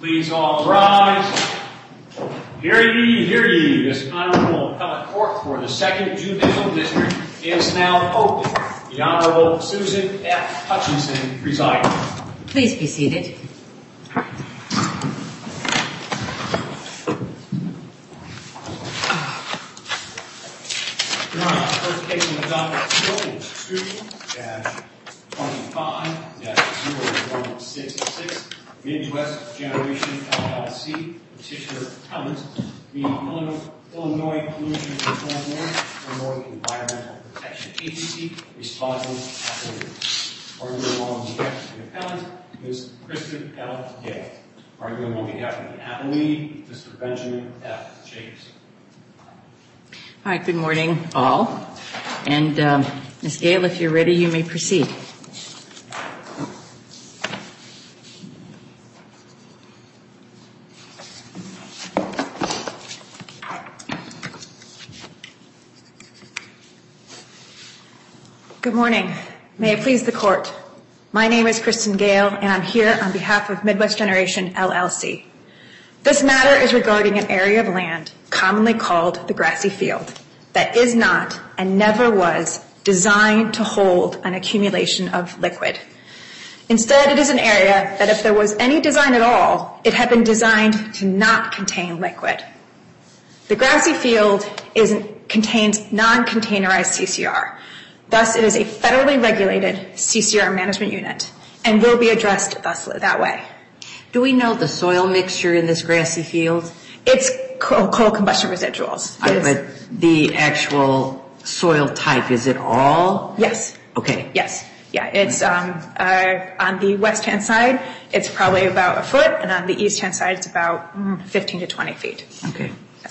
Please all rise. Hear ye, this Honorable Appellate Court for the 2nd Judicial District is now open. The Honorable Susan F. Hutchinson presiding. Please be seated. Your Honor, first case on the docket is 2-25-0166, Midwest Generation LLC, petitioner appellant, the Illinois Pollution Control Board, Illinois Environmental Protection Agency, responding appellant. Arguing on behalf of the appellant, Ms. Kristen L. Gale. Arguing on behalf of the appellee, Mr. Benjamin F. Jacobson. All right, good morning, all. And Ms. Gale, if you're ready, you may proceed. Good morning. May it please the Court. My name is Kristen Gale, and I'm here on behalf of Midwest Generation LLC. This matter is regarding an area of land commonly called the grassy field that is not and never was designed to hold an accumulation of liquid. Instead, it is an area that if there was any design at all, it had been designed to not contain liquid. The grassy field contains non-containerized CCR. Thus, it is a federally regulated CCR management unit and will be addressed thus that way. Do we know the soil mixture in this grassy field? It's coal combustion residuals. But the actual soil type, is it all? Yes. Okay. Yes. Yeah, it's on the west-hand side, it's probably about a foot, and on the east-hand side, it's about 15 to 20 feet. Okay.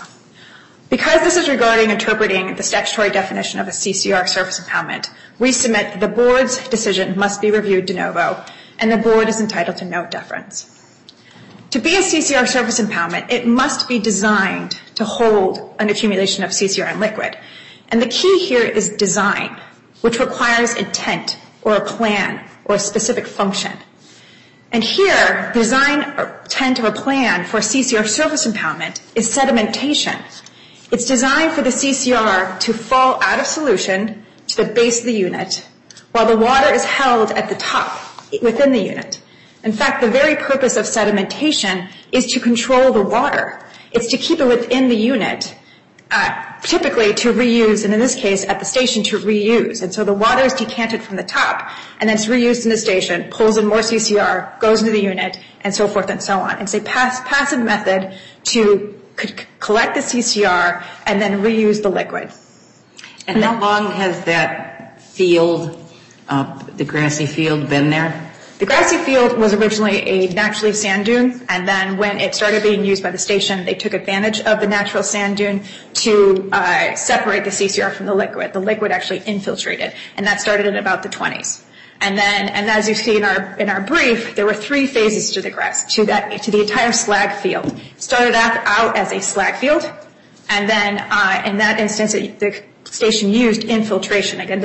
Because this is regarding interpreting the statutory definition of a CCR surface impoundment, we submit that the Board's decision must be reviewed de novo, and the Board is entitled to no deference. To be a CCR surface impoundment, it must be designed to hold an accumulation of CCR and liquid. And the key here is design, which requires intent or a plan or a specific function. And here, design, or intent, or plan for a CCR surface impoundment is sedimentation. It's designed for the CCR to fall out of solution to the base of the unit while the water is held at the top within the unit. In fact, the very purpose of sedimentation is to control the water. It's to keep it within the unit, typically to reuse, and in this case, at the station to reuse. And so the water is decanted from the top, and then it's reused in the station, pulls in more CCR, goes into the unit, and so forth and so on. It's a passive method to collect the CCR and then reuse the liquid. And how long has that field, the grassy field, been there? The grassy field was originally a naturally sand dune, and then when it started being used by the station, they took advantage of the natural sand dune to separate the CCR from the liquid. The liquid actually infiltrated, and that started in about the 20s. And then, and as you see in our brief, there were 3 phases to the the entire slag field. It started out as a slag field, and then in that instance, the station used infiltration. Again,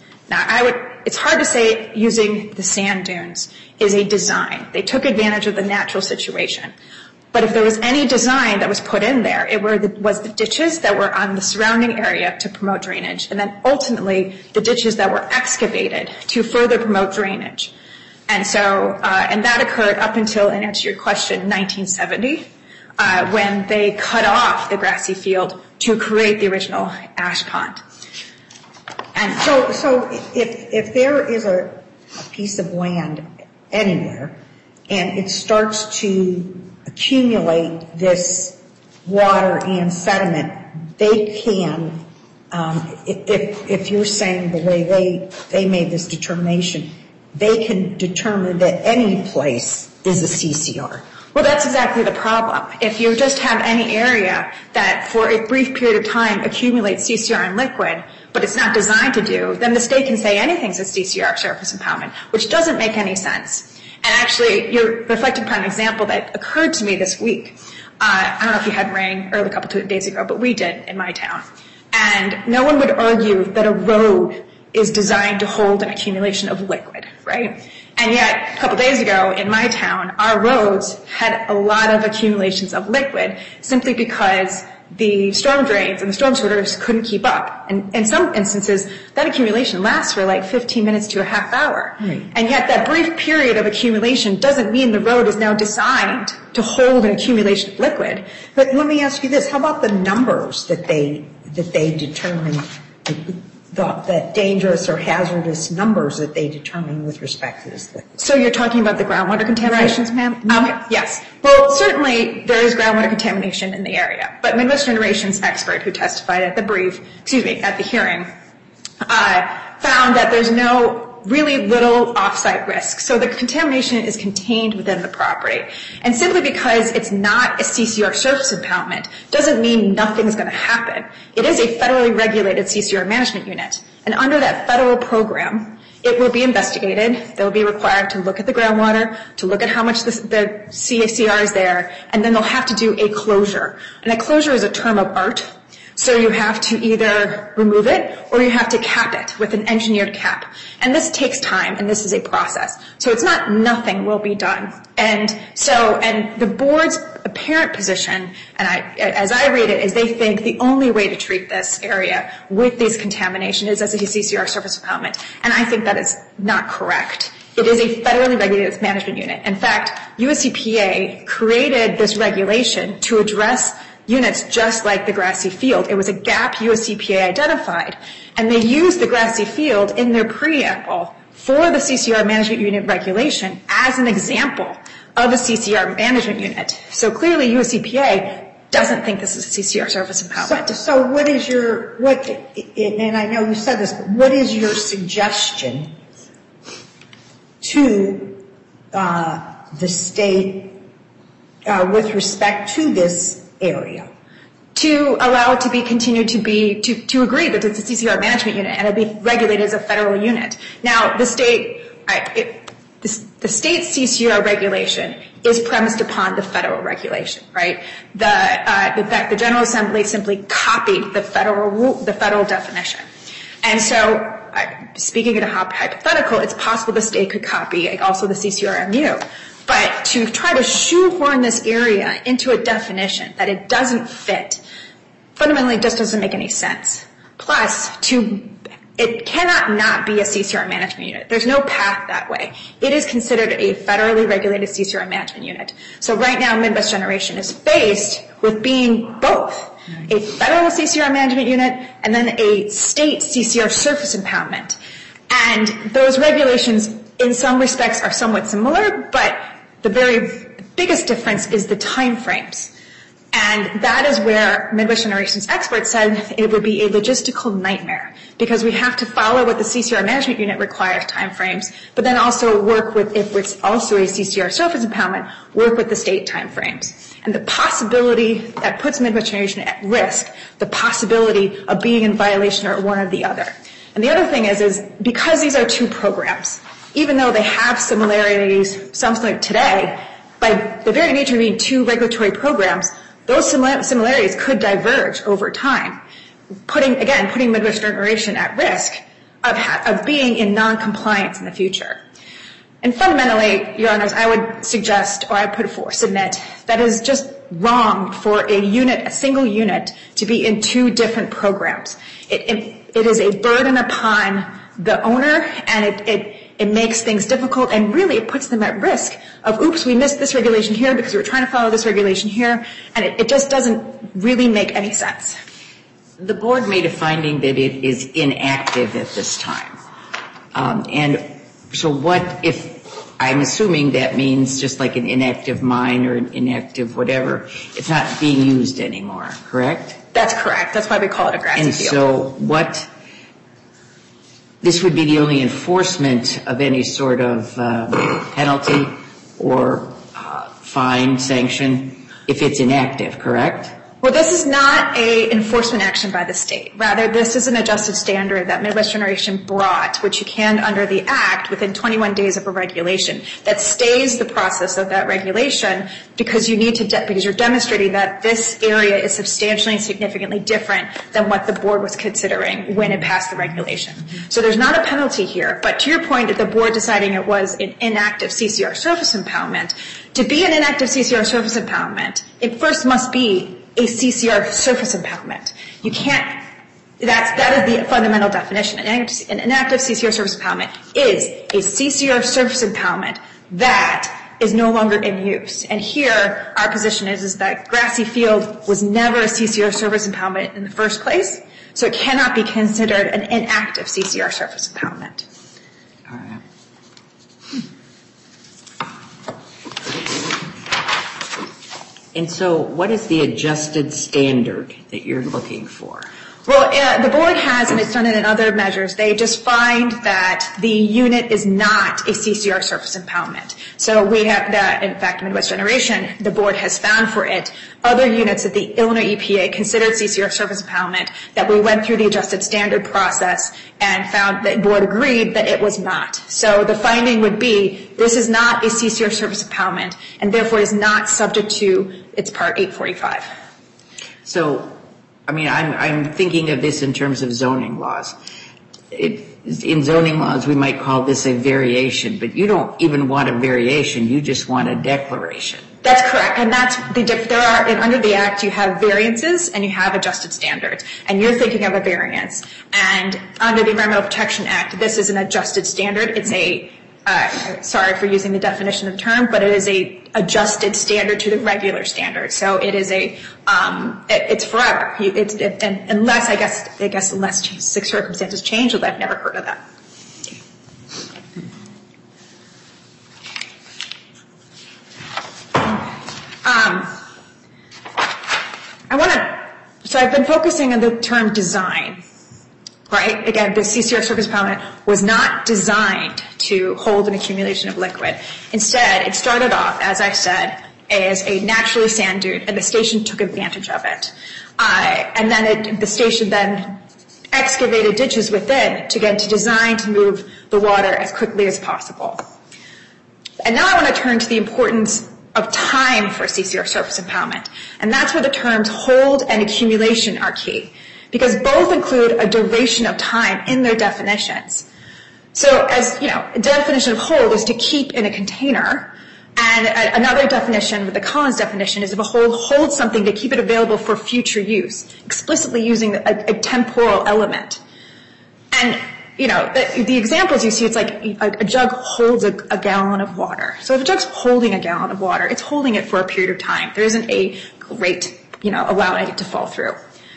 it's hard to say using the sand dunes is a design. They took advantage of the natural situation. But if there was any design that was put in there, it was the ditches that were on the surrounding area to promote drainage, and then ultimately the ditches that were excavated to further promote drainage. And so, and that occurred up until, in answer to your question, 1970, when they cut off the grassy field to create the original ash pond. And so if there is a piece of land anywhere and it starts to accumulate this water and sediment, they can, if you're saying the way they made this determination, they can determine that any place is a CCR. Well, that's exactly the problem. If you just have any area that for a brief period of time accumulates CCR and liquid, but it's not designed to do, then the state can say anything's a CCR surface impoundment, which doesn't make any sense. And actually, you're reflecting upon an example that occurred to me this week. I don't know if you had rain a couple of days ago, but we did in my town. And no one would argue that a road is designed to hold an accumulation of liquid, right? And yet, a couple days ago in my town, our roads had a lot of accumulations of liquid simply because the storm drains and the storm sewers couldn't keep up. And in some instances, that accumulation lasts for like 15 minutes to a half hour. Right. And yet that brief period of accumulation doesn't mean the road is now designed to hold an accumulation of liquid. But let me ask you this. How about the numbers that they determine, the dangerous or hazardous numbers that they determine with respect to this liquid? So you're talking about the groundwater contaminations, Right. ma'am? Mm-hmm. Okay, yes. Well, certainly there is groundwater contamination in the area, but Midwest Generations expert who testified at the hearing, found that there's really little off-site risk. So the contamination is contained within the property. And simply because it's not a CCR surface impoundment doesn't mean nothing's going to happen. It is a federally regulated CCR management unit. And under that federal program, it will be investigated. They'll be required to look at the groundwater, to look at how much the CCR is there, and then they'll have to do a closure. And a closure is a term of art. So you have to either remove it or you have to cap it with an engineered cap. And this takes time, and this is a process. So it's not nothing will be done. And the board's apparent position, and as I read it, is they think the only way to treat this area with this contamination is as a CCR surface impoundment. And I think that is not correct. It is a federally regulated management unit. In fact, US EPA created this regulation to address units just like the grassy field. It was a gap US EPA identified, and they used the grassy field in their preamble for the CCR management unit regulation as an example of a CCR management unit. So clearly US EPA doesn't think this is a CCR surface impoundment. So what is and I know you said this, but what is your suggestion to the state with respect to this area? To allow it to be continued to agree that it's a CCR management unit and it'll be regulated as a federal unit. Now, the state CCR regulation is premised upon the federal regulation, right? The General Assembly simply copied the federal definition. And so, speaking in a hypothetical, it's possible the state could copy also the CCRMU. But to try to shoehorn this area into a definition that it doesn't fit fundamentally just doesn't make any sense. Plus, it cannot not be a CCR management unit. There's no path that way. It is considered a federally regulated CCR management unit. So right now, Midwest Generation is faced with being both a federal CCR management unit and then a state CCR surface impoundment. And those regulations, in some respects, are somewhat similar, but the very biggest difference is the time frames. And that is where Midwest Generation's experts said it would be a logistical nightmare because we have to follow what the CCR management unit requires time frames, but then also work with, if it's also a CCR surface impoundment, work with the state time frames. And the possibility that puts Midwest Generation at risk, the possibility of being in violation or one or the other. And the other thing is because these are two programs, even though they have similarities, some similar today, by the very nature of being two regulatory programs, those similarities could diverge over time, putting Midwest Generation at risk of being in non-compliance in the future. And fundamentally, Your Honors, I would suggest, or I submit, that is just wrong for a single unit to be in two different programs. It is a burden upon the owner, and it makes things difficult, and really it puts them at risk of, oops, we missed this regulation here because we were trying to follow this regulation here, and it just doesn't really make any sense. The board made a finding that it is inactive at this time. And so what if, I'm assuming that means just like an inactive mine or an inactive whatever, it's not being used anymore, correct? That's correct. That's why we call it a grassy field. And so this would be the only enforcement of any sort of penalty or fine, sanction, if it's inactive, correct? Well, this is not an enforcement action by the state. Rather, this is an adjusted standard that Midwest Generation brought, which you can under the Act within 21 days of a regulation that stays the process of that regulation because you need to because you're demonstrating that this area is substantially and significantly different than what the board was considering when it passed the regulation. So there's not a penalty here. But to your point, that the board deciding it was an inactive CCR surface impoundment, to be an inactive CCR surface impoundment, it first must be a CCR surface impoundment. You can't, that is the fundamental definition. An inactive CCR surface impoundment is a CCR surface impoundment that is no longer in use. And here, our position is that Grassy Field was never a CCR surface impoundment in the first place, so it cannot be considered an inactive CCR surface impoundment. All right. And so what is the adjusted standard that you're looking for? Well, the board has, and it's done it in other measures, they just find that the unit is not a CCR surface impoundment. So we have that, in fact, Midwest Generation, the board has found for it other units that the Illinois EPA considered CCR surface impoundment that we went through the adjusted standard process and found that the board agreed that it was not. So the finding would be this is not a CCR surface impoundment and therefore is not subject to its Part 845. So, I mean, I'm thinking of this in terms of zoning laws. In zoning laws, we might call this a variation, but you don't even want a variation. You just want a declaration. That's correct, and that's under the Act you have variances and you have adjusted standards, and you're thinking of a variance. And under the Environmental Protection Act, this is an adjusted standard. It's a sorry for using the definition of the term, but it is a adjusted standard to the regular standard. So it is it's forever. Unless I guess unless circumstances change, but I've never heard of that. So I've been focusing on the term design, right? Again, the CCR surface impoundment was not designed to hold an accumulation of liquid. Instead, it started off, as I said, as a naturally sand dune, and the station took advantage of it. And then the station then excavated ditches within to design to move the water as quickly as possible. And now I want to turn to the importance of time for CCR surface impoundment. And that's where the terms hold and accumulation are key, because both include a duration of time in their definitions. So as you know, a definition of hold is to keep in a container, and another definition, with the Collins definition, is if a hold holds something to keep it available for future use, explicitly using a temporal element. And you know, the examples you see, it's like a jug holds a gallon of water. So if a jug's holding a gallon of water, it's holding it for a period of time. There isn't a great, allowing it to fall through.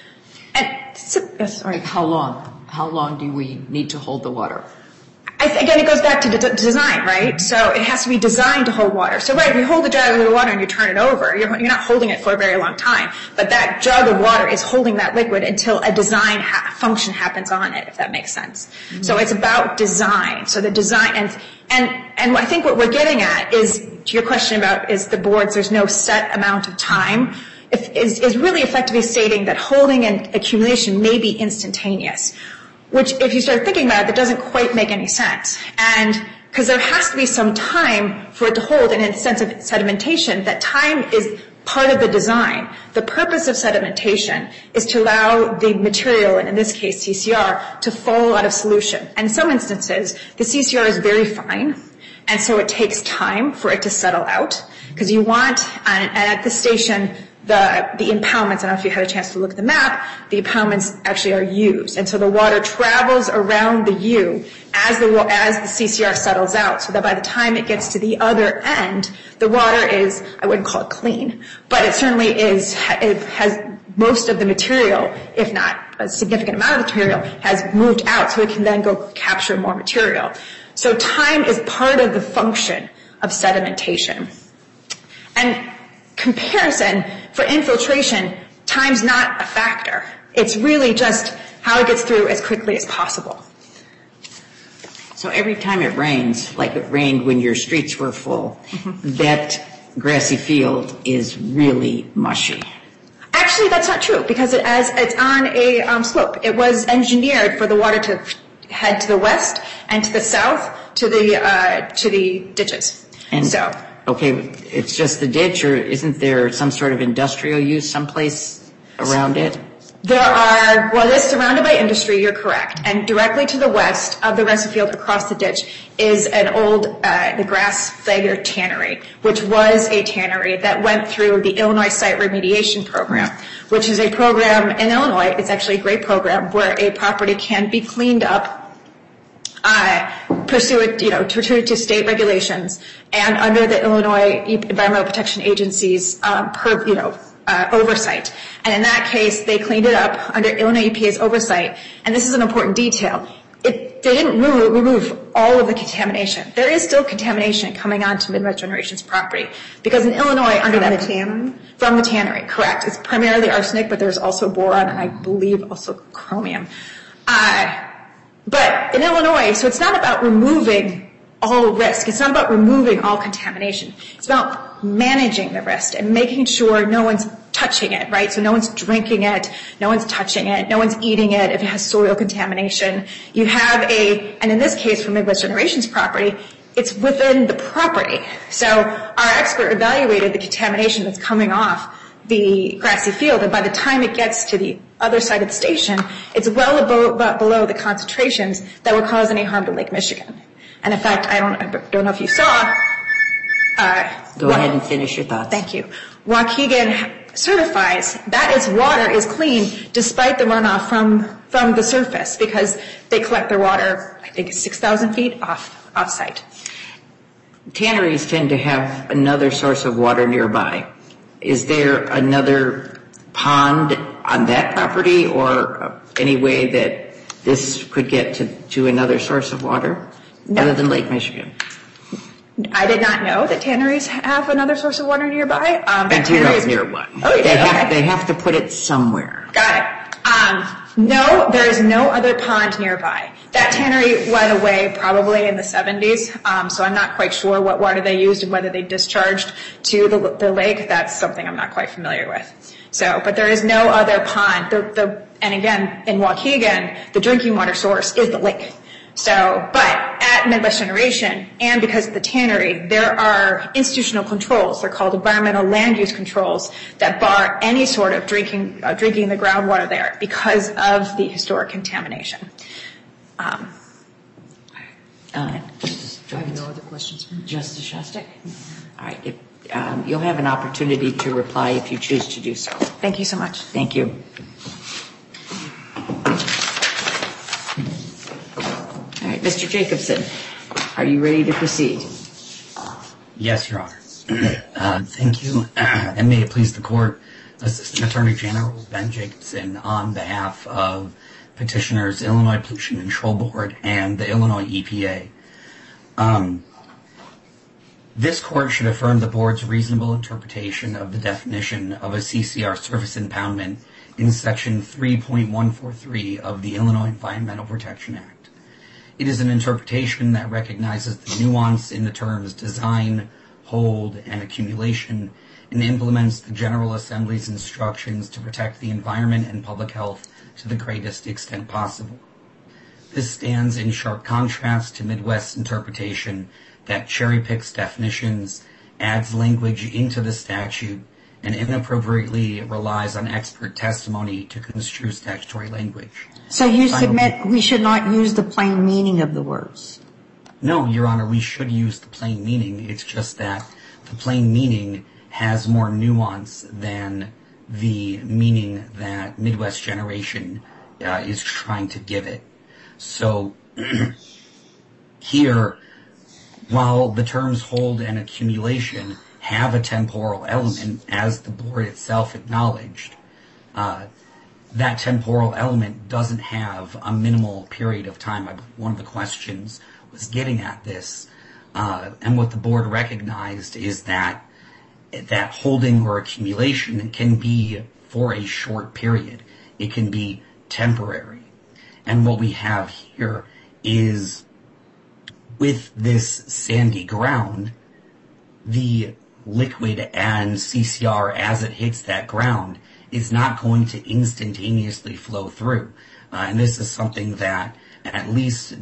And sorry. How long? How long do we need to hold the water? Again, it goes back to design, right? So it has to be designed to hold water. So right, if you hold a jug of water and you turn it over, you're not holding it for a very long time. But that jug of water is holding that liquid until a design function happens on it, if that makes sense. Mm-hmm. So it's about design. So the design, and I think what we're getting at is, to your question about is the boards, there's no set amount of time, is really effectively stating that holding and accumulation may be instantaneous. Which, if you start thinking about it, that doesn't quite make any sense. And because there has to be some time for it to hold, and in the sense of sedimentation, that time is part of the design. The purpose of sedimentation is to allow the material, and in this case CCR, to fall out of solution. And in some instances, the CCR is very fine, and so it takes time for it to settle out. Because you want, and at the station, the impoundments, I don't know if you had a chance to look at the map, the impoundments actually are used. And so the water travels around the U as the CCR settles out, so that by the time it gets to the other end, the water is, I wouldn't call it clean, but it certainly is, it has most of the material, if not a significant amount of material, has moved out, so it can then go capture more material. So time is part of the function of sedimentation. And comparison, for infiltration, time's not a factor. It's really just how it gets through as quickly as possible. So every time it rains, like it rained when your streets were full, that grassy field is really mushy. Actually, that's not true because it's on a slope. It was engineered for the water to head to the west and to the south to the ditches. And so, okay, it's just the ditch, or isn't there some sort of industrial use someplace around it? It is surrounded by industry, you're correct. And directly to the west of the rest field across the ditch is an old, the Grass-Flager Tannery, which was a tannery that went through the Illinois Site Remediation Program, which is a program in Illinois. It's actually a great program where a property can be cleaned up, pursuant, to state regulations and under the Illinois Environmental Protection Agency's, oversight. And in that case, they cleaned it up under Illinois EPA's oversight. And this is an important detail. They didn't remove all of the contamination. There is still contamination coming onto Midwest Generation's property because in Illinois, under From the tannery? From the tannery, correct. It's primarily arsenic, but there's also boron and I believe also chromium. But in Illinois, so it's not about removing all risk. It's not about removing all contamination. It's about managing the risk and making sure no one's touching it, right? So no one's drinking it, no one's touching it, no one's eating it if it has soil contamination. You have and in this case for Midwest Generation's property, it's within the property. So our expert evaluated the contamination that's coming off the grassy field, and by the time it gets to the other side of the station, it's well below the concentrations that would cause any harm to Lake Michigan. And in fact, I don't know if you saw. Go ahead and finish your thoughts. Thank you. Waukegan certifies that its water is clean despite the runoff from the surface because they collect their water, I think, 6,000 feet off site. Tanneries tend to have another source of water nearby. Is there another pond on that property or any way that this could get to another source of water other than Lake Michigan? I did not know that tanneries have another source of water nearby. I grew up near one. Oh, yeah, They have to put it somewhere. Got it. No, there is no other pond nearby. That tannery went away probably in the 70s, so I'm not quite sure what water they used and whether they discharged to the lake. That's something I'm not quite familiar with. So, but there is no other pond. And again, in Waukegan, the drinking water source is the lake. So, but at Midwest Generation, and because of the tannery, there are institutional controls. They're called environmental land use controls that bar any sort of drinking the groundwater there because of the historic contamination. I have no other questions. Justice Shostak? All right. You'll have an opportunity to reply if you choose to do so. Thank you so much. Thank you. All right, Mr. Jacobson, are you ready to proceed? Yes, Your Honor. Thank you, and may it please the Court, Assistant Attorney General Ben Jacobson on behalf of petitioners, Illinois Pollution Control Board, and the Illinois EPA. This Court should affirm the Board's reasonable interpretation of the definition of a CCR surface impoundment in Section 3.143 of the Illinois Environmental Protection Act. It is an interpretation that recognizes the nuance in the terms design, hold, and accumulation, and implements the General Assembly's instructions to protect the environment and public health to the greatest extent possible. This stands in sharp contrast to Midwest's interpretation that cherry-picks definitions, adds language into the statute, and inappropriately relies on expert testimony to construe statutory language. So you submit we should not use the plain meaning of the words? No, Your Honor, we should use the plain meaning. It's just that the plain meaning has more nuance than the meaning that Midwest Generation is trying to give it. So here, while the terms hold and accumulation have a temporal element, as the Board itself acknowledged, that temporal element doesn't have a minimal period of time. One of the questions was getting at this, and what the Board recognized is that holding or accumulation can be for a short period. It can be temporary. And what we have here is, with this sandy ground, the liquid and CCR as it hits that ground is not going to instantaneously flow through. And this is something that at least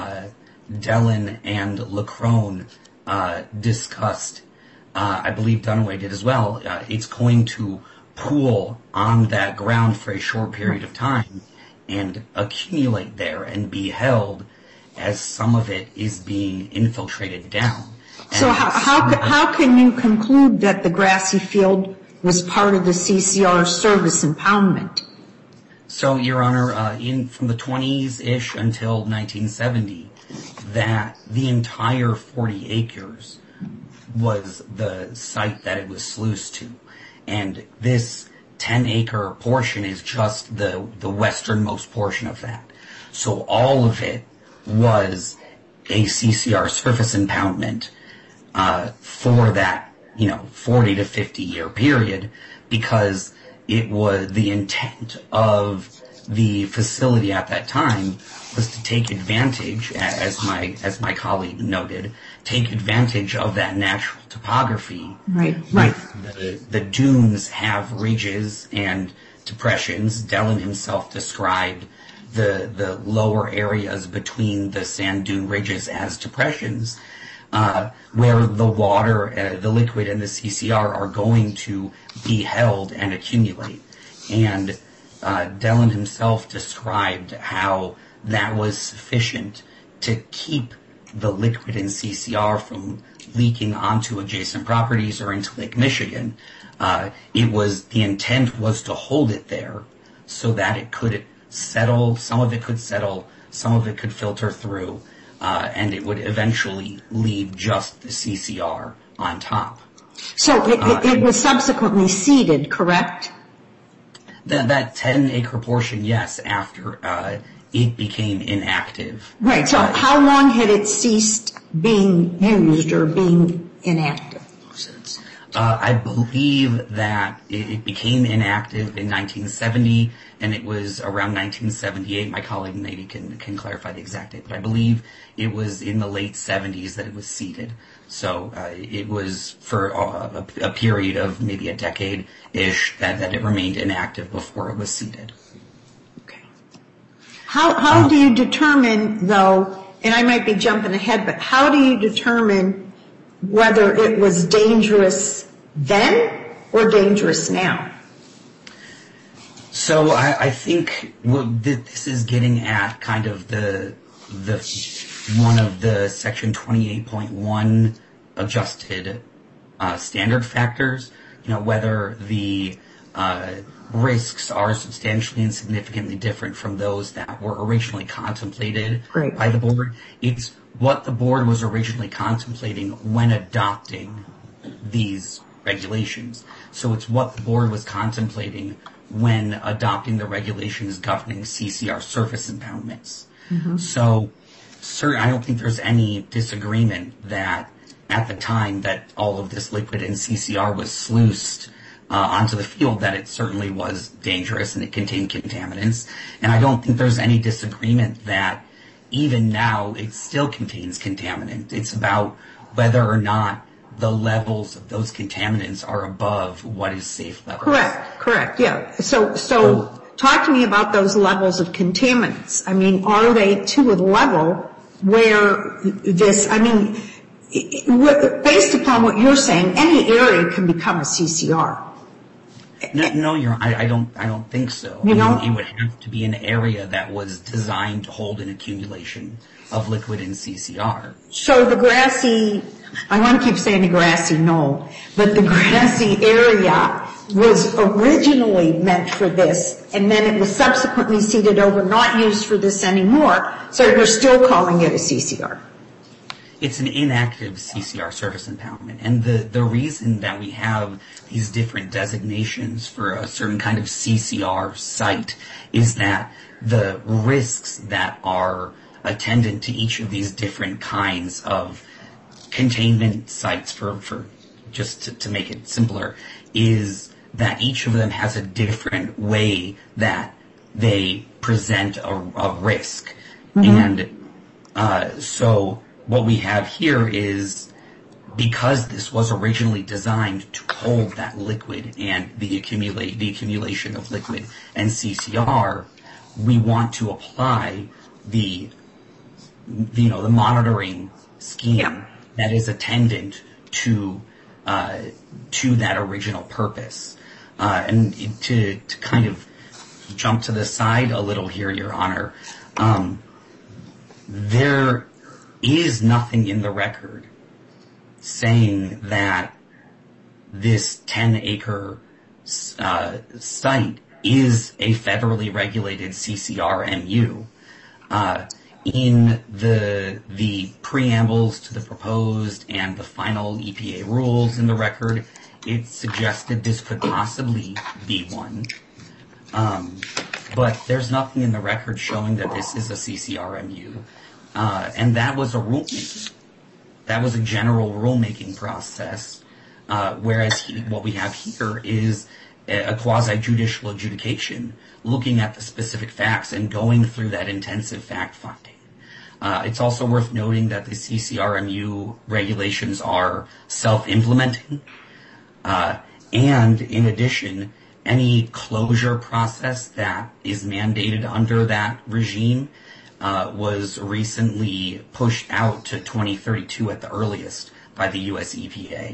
Dellin and Leckrone discussed. I believe Dunaway did as well. It's going to pool on that ground for a short period of time and accumulate there and be held as some of it is being infiltrated down. So how can you conclude that the grassy field was part of the CCR service impoundment? So, Your Honor, from the 20s-ish until 1970, that the entire 40 acres was the site that it was sluiced to. And this 10-acre portion is just the westernmost portion of that. So all of it was a CCR surface impoundment for that, 40 to 50 year period, because it was the intent of the facility at that time was to take advantage, as my colleague noted, take advantage of that natural topography. Right. The dunes have ridges and depressions. Dellin himself described the lower areas between the sand dune ridges as depressions, where the water, the liquid, and the CCR are going to be held and accumulate. And Dellin himself described how that was sufficient to keep the liquid in CCR from leaking onto adjacent properties or into Lake Michigan. The intent was to hold it there so that it could settle, some of it could settle, some of it could filter through, and it would eventually leave just the CCR on top. So it was subsequently seeded, correct? That 10-acre portion, yes, after it became inactive. Right, so how long had it ceased being used or being inactive? I believe that it became inactive in 1970, and it was around 1978. My colleague maybe can clarify the exact date, but I believe it was in the late 70s that it was seeded. So it was for a period of maybe a decade-ish that it remained inactive before it was seeded. Okay. How do you determine, though, and I might be jumping ahead, but how do you determine whether it was dangerous then or dangerous now? So I think this is getting at kind of the one of the Section 28.1 adjusted standard factors, whether the risks are substantially and significantly different from those that were originally contemplated by the board. It's what the board was originally contemplating when adopting these regulations. So it's what the board was contemplating when adopting the regulations governing CCR surface impoundments. Mm-hmm. So I don't think there's any disagreement that at the time that all of this liquid in CCR was sluiced onto the field, that it certainly was dangerous and it contained contaminants. And I don't think there's any disagreement that even now it still contains contaminant. It's about whether or not the levels of those contaminants are above what is safe levels. Correct, yeah. So talk to me about those levels of contaminants. I mean, are they to a level where this, based upon what you're saying, any area can become a CCR? No, I don't think so. It would have to be an area that was designed to hold an accumulation of liquid in CCR. So the grassy, I want to keep saying the grassy knoll, but the grassy area was originally meant for this, and then it was subsequently seeded over, not used for this anymore, so you're still calling it a CCR. It's an inactive CCR surface impoundment. And the reason that we have these different designations for a certain kind of CCR site is that the risks that are attendant to each of these different kinds of containment sites, for just to make it simpler, is that each of them has a different way that they present a risk. Mm-hmm. And so what we have here is because this was originally designed to hold that liquid and the accumulation of liquid and CCR, we want to apply the monitoring scheme that is attendant to that original purpose. And to kind of jump to the side a little here, Your Honor, there is nothing in the record saying that this 10-acre site is a federally regulated CCR-MU. In the preambles to the proposed and the final EPA rules in the record, it suggested this could possibly be one. But there's nothing in the record showing that this is a CCR-MU. And that was a rulemaking. That was a general rulemaking process, whereas what we have here is a quasi-judicial adjudication, looking at the specific facts and going through that intensive fact-finding. It's also worth noting that the CCR-MU regulations are self-implementing, and in addition, any closure process that is mandated under that regime was recently pushed out to 2032 at the earliest by the U.S. EPA.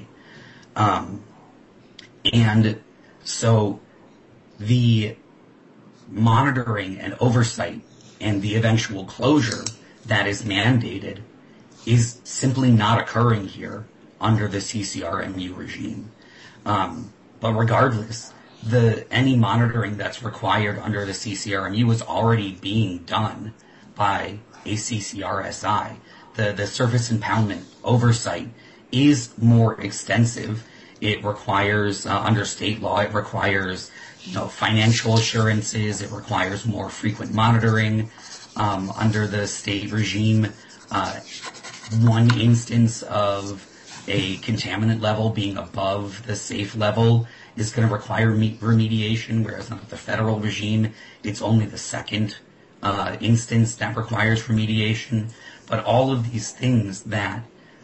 And so the monitoring and oversight and the eventual closure that is mandated is simply not occurring here under the CCR-MU regime. But regardless, any monitoring that's required under the CCR-MU is already being done by a CCRSI. The surface impoundment oversight is more extensive. It requires, under state law, it requires financial assurances. It requires more frequent monitoring. Under the state regime, one instance of a contaminant level being above the safe level is going to require remediation, whereas under the federal regime, it's only the second instance that requires remediation. But all of these things that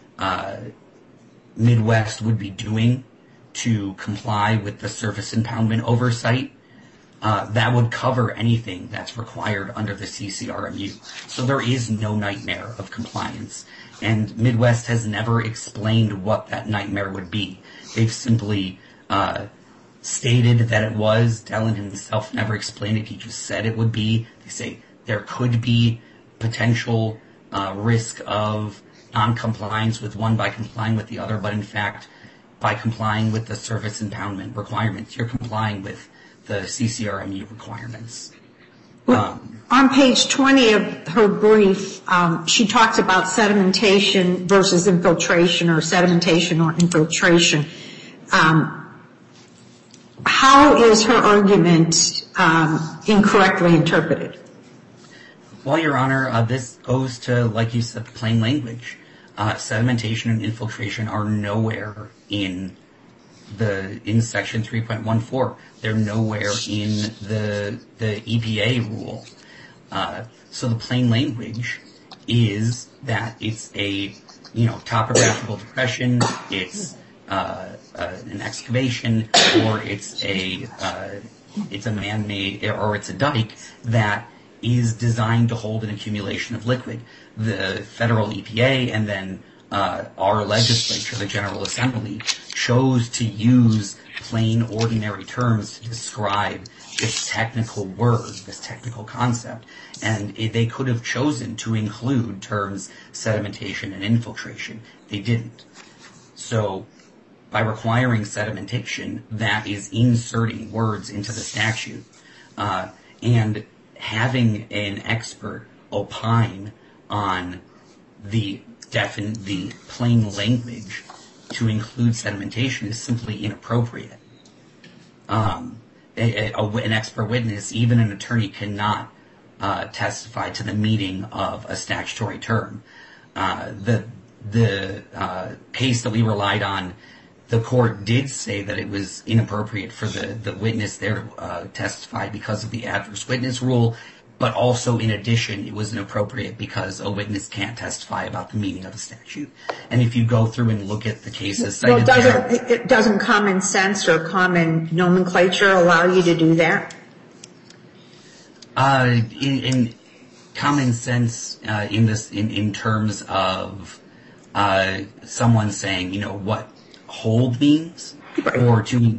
Midwest would be doing to comply with the surface impoundment oversight, that would cover anything that's required under the CCR-MU. So there is no nightmare of compliance. And Midwest has never explained what that nightmare would be. They've simply stated that it was. Dellin himself never explained it. He just said it would be. They say there could be potential risk of non-compliance with one by complying with the other, but in fact, by complying with the surface impoundment requirements, you're complying with the CCR-MU requirements. On page 20 of her brief, she talks about sedimentation versus infiltration, or sedimentation or infiltration. How is her argument incorrectly interpreted? Well, Your Honor, this goes to, like you said, the plain language. Sedimentation and infiltration are nowhere in section 3.14. They're nowhere in the EPA rule. So the plain language is that it's a topographical depression, it's an excavation, or it's a man-made, or it's a dike that is designed to hold an accumulation of liquid. The federal EPA and then our legislature, the General Assembly, chose to use plain, ordinary terms to describe this technical word, this technical concept. And they could have chosen to include terms sedimentation and infiltration. They didn't. So by requiring sedimentation, that is inserting words into the statute. And having an expert opine on the plain language to include sedimentation is simply inappropriate. An expert witness, even an attorney, cannot testify to the meaning of a statutory term. The case that we relied on, the court did say that it was inappropriate for the witness there to testify because of the adverse witness rule, but also in addition, it was inappropriate because a witness can't testify about the meaning of the statute. And if you go through and look at the cases cited there, doesn't common sense or common nomenclature allow you to do that? in common sense, in terms of someone saying, what hold means, or to,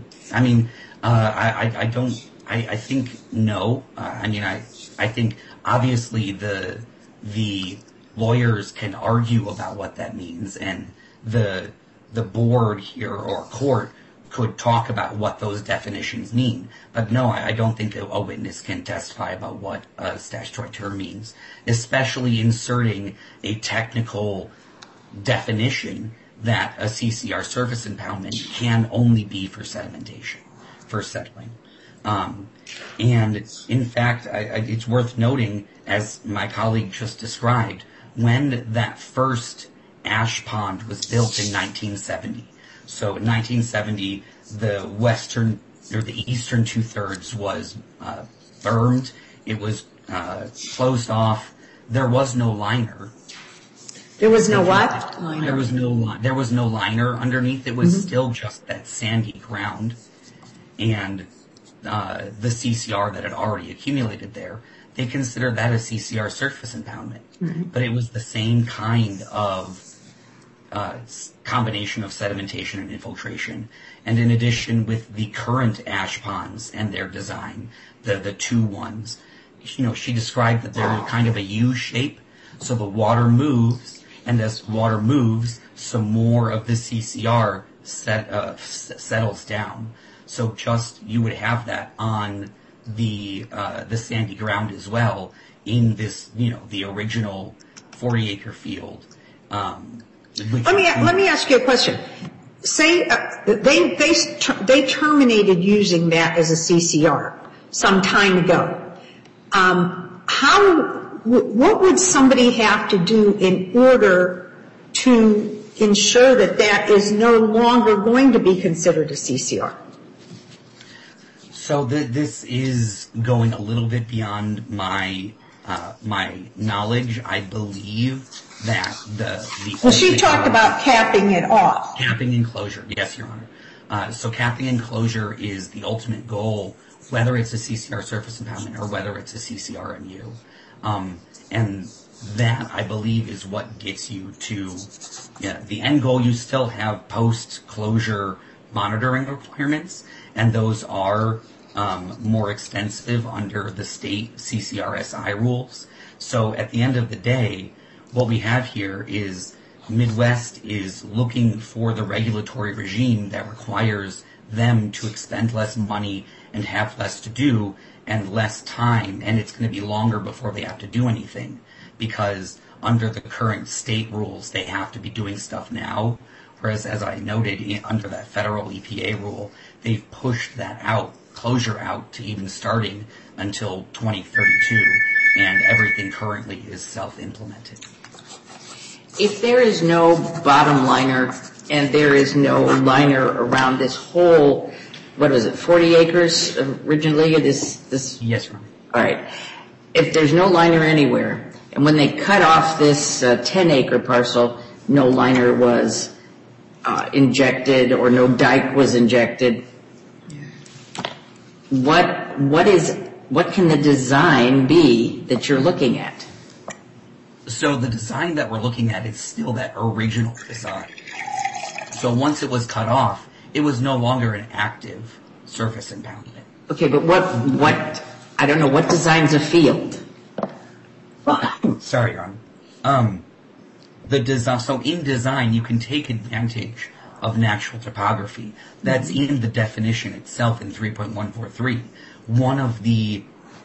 I think no. I think obviously the lawyers can argue about what that means, and the board here or court could talk about what those definitions mean. But no, I don't think a witness can testify about what a statutory term means, especially inserting a technical definition that a CCR surface impoundment can only be for sedimentation, for settling. And in fact, it's worth noting, as my colleague just described, when that first ash pond was built in 1970. So in 1970, the western or the eastern 2/3 was bermed. It was closed off. There was no liner. There was no what? There was no liner underneath. It was still just that sandy ground, and the CCR that had already accumulated there, they considered that a CCR surface impoundment. But it was the same kind of combination of sedimentation and infiltration. And in addition, with the current ash ponds and their design, the two ones, she described that they're kind of a U shape, so the water moves, and as water moves, some more of the CCR settles down. So you would have that on the sandy ground as well in this, the original 40-acre field. Let me ask you a question. Say they terminated using that as a CCR some time ago. What would somebody have to do in order to ensure that that is no longer going to be considered a CCR? So this is going a little bit beyond my knowledge. I believe that Well, she talked about capping it off. Capping and closure, yes, Your Honor. So capping and closure is the ultimate goal, whether it's a CCR surface impoundment or whether it's a CCRMU. And that, I believe, is what gets you to the end goal. You still have post-closure monitoring requirements, and those are more extensive under the state CCRSI rules. So at the end of the day, what we have here is Midwest is looking for the regulatory regime that requires them to expend less money and have less to do and less time, and it's going to be longer before they have to do anything, because under the current state rules, they have to be doing stuff now, whereas, as I noted, under that federal EPA rule, they've pushed that closure out to even starting until 2032, and everything currently is self-implemented. If there is no bottom liner and there is no liner around this whole, 40 acres originally? This. Yes, Ron. All right. If there's no liner anywhere, and when they cut off this 10-acre parcel, no liner was injected or no dike was injected, what can the design be that you're looking at? So the design that we're looking at is still that original design. So once it was cut off, it was no longer an active surface impoundment. Okay, but what I don't know, what designs a field? Sorry, Ron. The design. So in design, you can take advantage of natural topography. That's in the definition itself in 3.143. One of the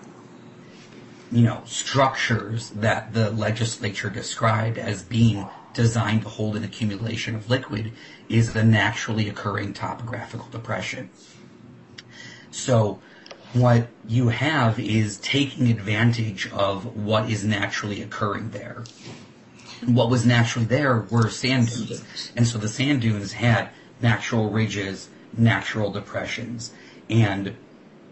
structures that the legislature described as being designed to hold an accumulation of liquid is the naturally occurring topographical depression. So what you have is taking advantage of what is naturally occurring there. And what was naturally there were sand dunes. And so the sand dunes had natural ridges, natural depressions. And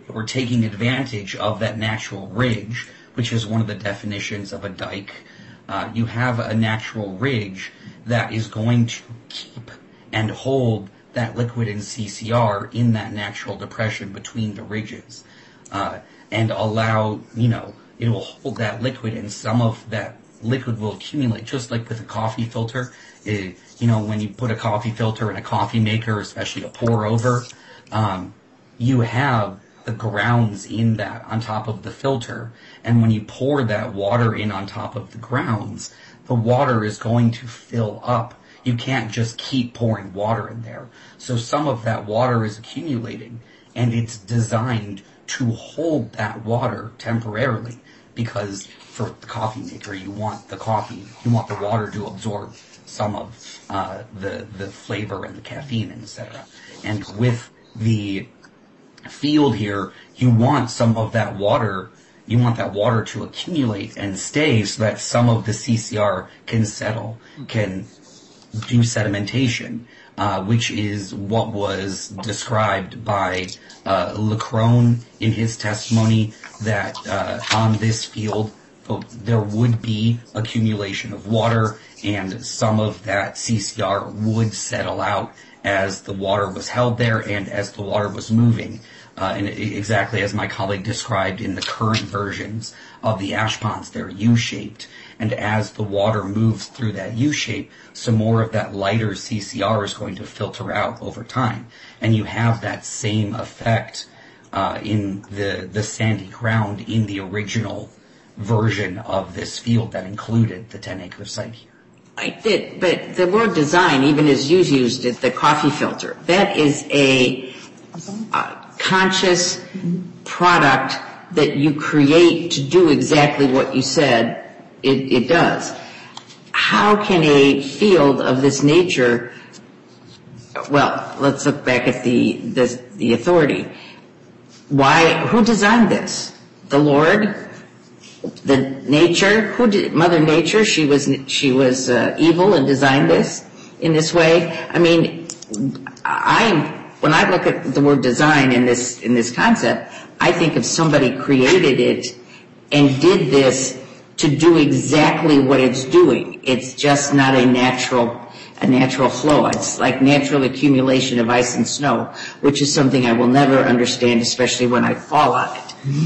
or taking advantage of that natural ridge, which is one of the definitions of a dike. You have a natural ridge that is going to keep and hold that liquid in CCR in that natural depression between the ridges, and allow, it will hold that liquid, and some of that liquid will accumulate, just like with a coffee filter. When you put a coffee filter in a coffee maker, especially a pour over, you have the grounds in that on top of the filter, and when you pour that water in on top of the grounds, the water is going to fill up. You can't just keep pouring water in there. So some of that water is accumulating, and it's designed to hold that water temporarily, because for the coffee maker, you want the water to absorb some of the flavor and the caffeine, etc. And with the field here, you want some of that water, to accumulate and stay so that some of the CCR can settle, can do sedimentation, which is what was described by Leckrone in his testimony, that on this field there would be accumulation of water, and some of that CCR would settle out as the water was held there and as the water was moving. And exactly as my colleague described in the current versions of the ash ponds, they're U-shaped. And as the water moves through that U-shape, some more of that lighter CCR is going to filter out over time. And you have that same effect in the sandy ground in the original version of this field that included the 10-acre site here. I did, but the word design, even as you used it, the coffee filter, that is a conscious product that you create to do exactly what you said it does. How can a field of this nature, well, let's look back at the authority. Who designed this? The Lord? The nature? Mother Nature? She was evil and designed this in this way? I mean, when I look at the word design in this concept, I think if somebody created it and did this to do exactly what it's doing. It's just not a natural flow. It's like natural accumulation of ice and snow, which is something I will never understand, especially when I fall on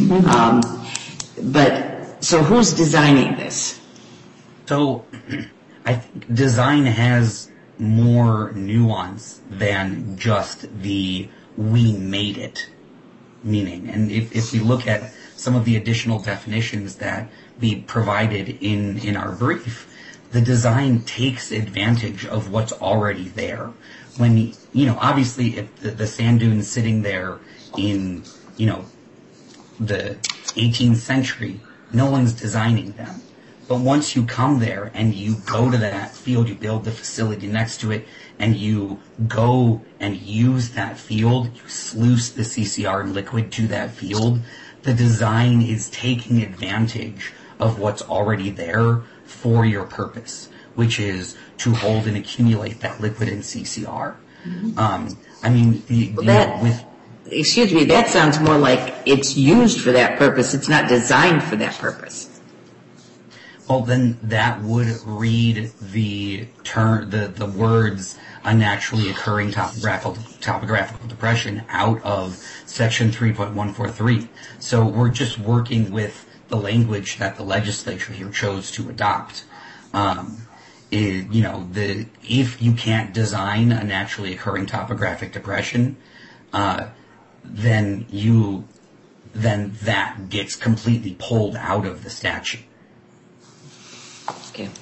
it. So who's designing this? So I think design has more nuance than just the we made it meaning. And if we look at some of the additional definitions that we provided in our brief, the design takes advantage of what's already there. When, obviously if the sand dunes sitting there in, the 18th century, no one's designing them. But once you come there and you go to that field, you build the facility next to it, and you go and use that field, you sluice the CCR liquid to that field, the design is taking advantage of what's already there for your purpose, which is to hold and accumulate that liquid in CCR. Excuse me, that sounds more like it's used for that purpose. It's not designed for that purpose. Well, then that would read the words "a naturally occurring topographical depression" out of Section 3.143. So we're just working with the language that the legislature here chose to adopt. If you can't design a naturally occurring topographic depression, then that gets completely pulled out of the statute. Okay.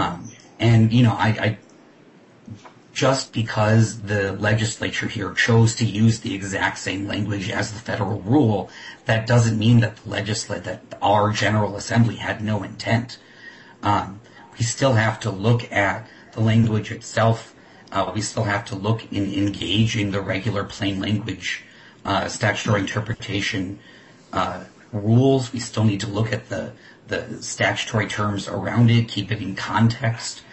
I just because the legislature here chose to use the exact same language as the federal rule, that doesn't mean that that our General Assembly had no intent. We still have to look at the language itself. We still have to look and engage in the regular plain language statutory interpretation rules. We still need to look at the statutory terms around it, keep it in context.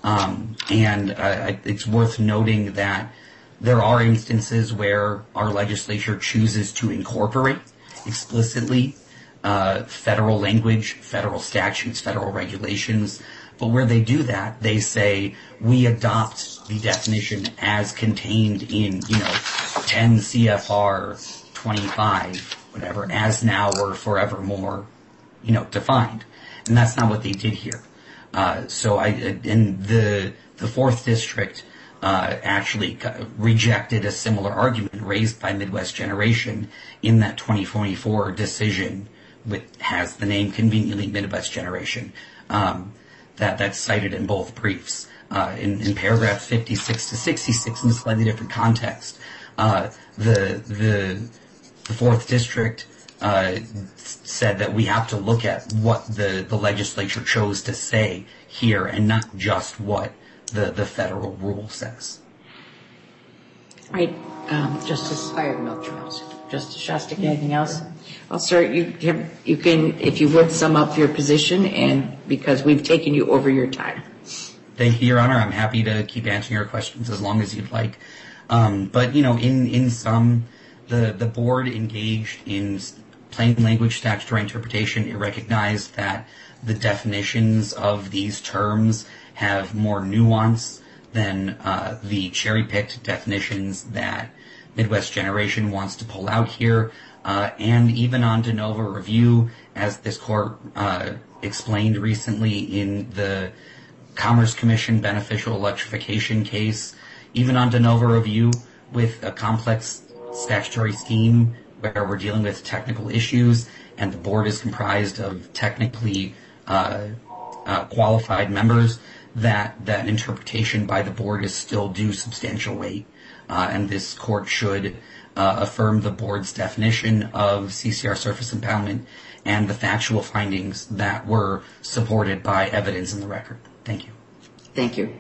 It's worth noting that there are instances where our legislature chooses to incorporate explicitly federal language, federal statutes, federal regulations. But where they do that, they say we adopt the definition as contained in, 10 CFR 25, whatever, as now or forevermore, defined. And that's not what they did here. In the 4th District actually rejected a similar argument raised by Midwest Generation in that 2024 decision, which has the name conveniently Midwest Generation, that's cited in both briefs. In paragraph 56 to 66, in a slightly different context, the 4th District said that we have to look at what the legislature chose to say here and not just what the federal rule says. All right, Justice. I have nothing else. Justice Shostak, anything else? Well, sir, you can, if you would, sum up your position, and because we've taken you over your time. Thank you, Your Honor. I'm happy to keep answering your questions as long as you'd like. But in sum, the board engaged in plain language statutory interpretation. It recognized that the definitions of these terms have more nuance than the cherry-picked definitions that Midwest Generation wants to pull out here. And even on de novo review, as this court explained recently in the Commerce Commission beneficial electrification case, even on de novo review with a complex statutory scheme where we're dealing with technical issues and the board is comprised of technically qualified members, that interpretation by the board is still due substantial weight. And this court should affirm the board's definition of CCR surface impoundment and the factual findings that were supported by evidence in the record. Thank you. Thank you.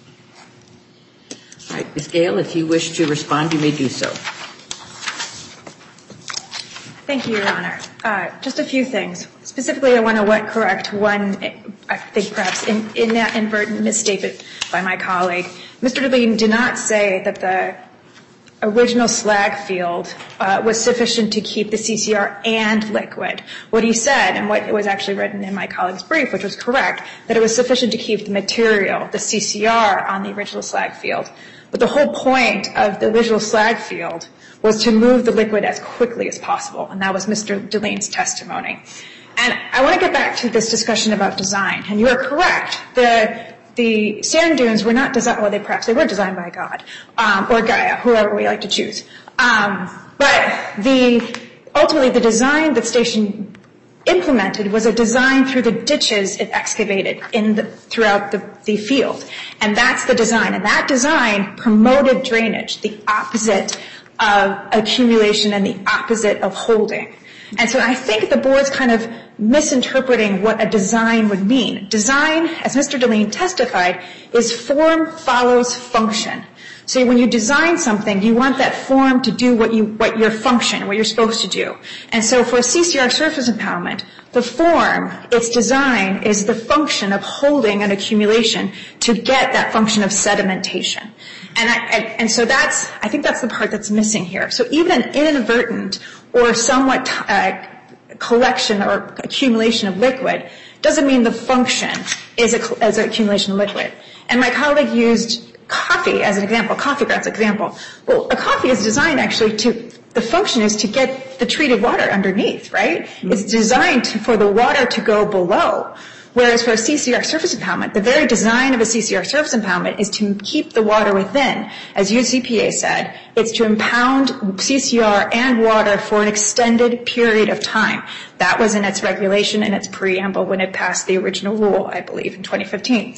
All right, Ms. Gale, if you wish to respond, you may do so. Thank you, Your Honor. Just a few things. Specifically, I want to correct one, I think perhaps in that inadvertent misstatement by my colleague. Mr. DeLean did not say that the original slag field was sufficient to keep the CCR and liquid. What he said, and what was actually written in my colleague's brief, which was correct, that it was sufficient to keep the material, the CCR, on the original slag field. But the whole point of the original slag field was to move the liquid as quickly as possible, and that was Mr. DeLean's testimony. And I want to get back to this discussion about design, and you are correct. The sand dunes were not designed, well, they were designed by God, or Gaia, whoever we like to choose. But ultimately the design that Station implemented was a design through the ditches it excavated throughout the field. And that's the design. And that design promoted drainage, the opposite of accumulation and the opposite of holding. And so I think the board's kind of misinterpreting what a design would mean. Design, as Mr. DeLean testified, is form follows function. So when you design something, you want that form to do what your function, what you're supposed to do. And so for a CCR surface impoundment, the form, its design, is the function of holding an accumulation to get that function of sedimentation. And so I think that's the part that's missing here. So even an inadvertent or somewhat collection or accumulation of liquid doesn't mean the function is an accumulation of liquid. And my colleague used coffee as an example, coffee grounds example. Well, a coffee is designed actually the function is to get the treated water underneath, right? Mm-hmm. It's designed for the water to go below. Whereas for a CCR surface impoundment, the very design of a CCR surface impoundment is to keep the water within. As USEPA said, it's to impound CCR and water for an extended period of time. That was in its regulation and its preamble when it passed the original rule, I believe, in 2015.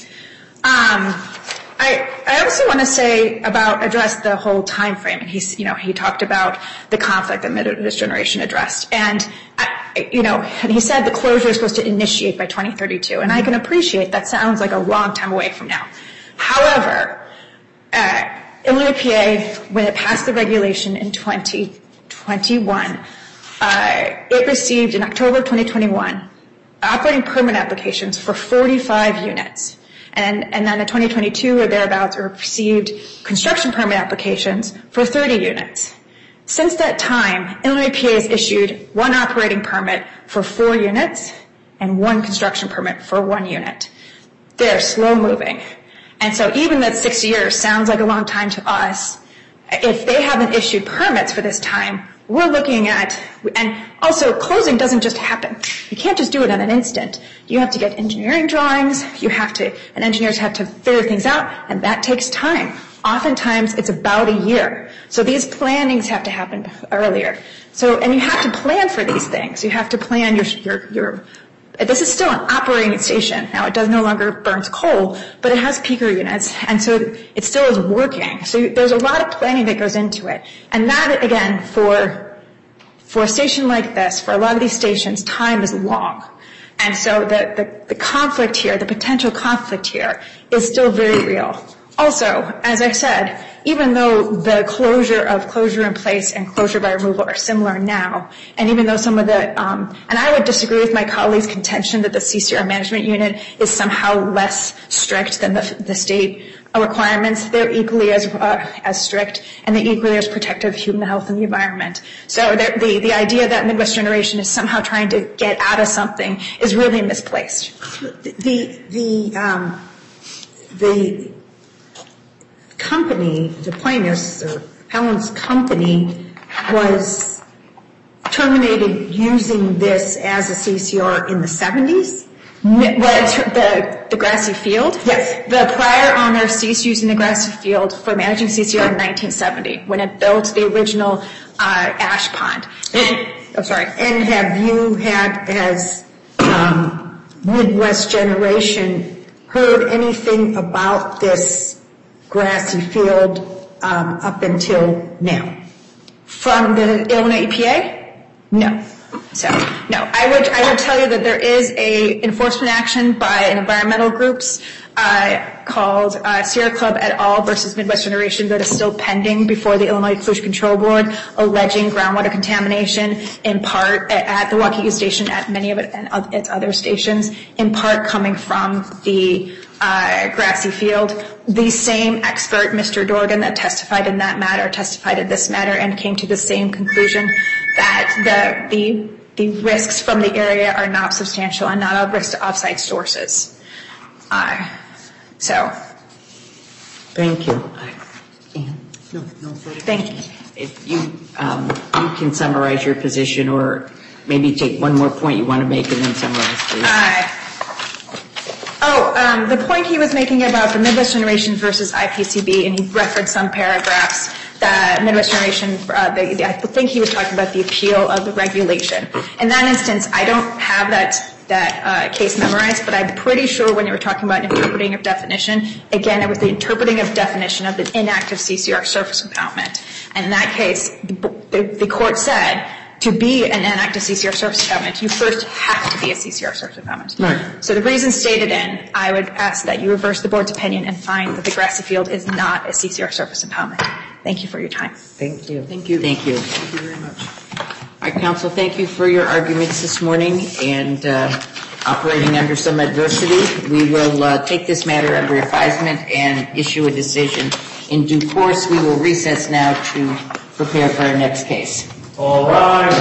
I also want to address the whole time frame. And he talked about the conflict that Midwest Generation addressed. And, and he said the closure is supposed to initiate by 2032. And I can appreciate that sounds like a long time away from now. However, Illinois PA, when it passed the regulation in 2021, it received in October of 2021 operating permit applications for 45 units. And then in 2022 or thereabouts, it received construction permit applications for 30 units. Since that time, Illinois EPA has issued one operating permit for 4 units and one construction permit for 1 unit. They're slow moving. And so even that 6 years sounds like a long time to us. If they haven't issued permits for this time, we're looking at, and also closing doesn't just happen. You can't just do it in an instant. You have to get engineering drawings, and engineers have to figure things out, and that takes time. Oftentimes it's about a year. So these plannings have to happen earlier. And you have to plan for these things. You have to plan this is still an operating station. Now, it no longer burns coal, but it has peaker units, and so it still is working. So there's a lot of planning that goes into it. And that, again, for a station like this, for a lot of these stations, time is long. And so the conflict here, the potential conflict here, is still very real. Also, as I said, even though the closure in place and closure by removal are similar now, and even though some of the, and I would disagree with my colleague's contention that the CCR management unit is somehow less strict than the state requirements, they're equally as strict, and they're equally as protective of human health and the environment. So the idea that Midwest Generation is somehow trying to get out of something is really misplaced. The company, the plaintiff's or appellant's company, was terminated using this as a CCR in the 70s? The grassy field? Yes. The prior owner ceased using the grassy field for managing CCR in 1970 when it built the original ash pond. And have you has Midwest Generation heard anything about this grassy field up until now? From the Illinois EPA? No. So, no. I would tell you that there is a enforcement action by environmental groups called Sierra Club et al. Versus Midwest Generation that is still pending before the Illinois Pollution Control Board, alleging groundwater contamination in part at the Waukegan station, at many of its other stations, in part coming from the grassy field. The same expert, Mr. Dorgan, that testified in that matter, testified in this matter, and came to the same conclusion that the risks from the area are not substantial and not a risk to offsite sources. Thank you. Thank you. If you can summarize your position, or maybe take one more point you want to make and then summarize, please. The point he was making about the Midwest Generation versus IPCB, and he referenced some paragraphs that Midwest Generation, I think he was talking about the appeal of the regulation. In that instance, I don't have that case memorized, but I'm pretty sure when you were talking about interpreting of definition, again, it was the interpreting of definition of the inactive CCR surface impoundment. And in that case, the court said, to be an inactive CCR surface impoundment, you first have to be a CCR surface impoundment. Right. So the reasons stated in, I would ask that you reverse the board's opinion and find that the grassy field is not a CCR surface impoundment. Thank you for your time. Thank you. Thank you. Thank you. Thank you very much. All right, counsel, thank you for your arguments this morning, and operating under some adversity. We will take this matter under advisement and issue a decision in due course. We will recess now to prepare for our next case. All rise.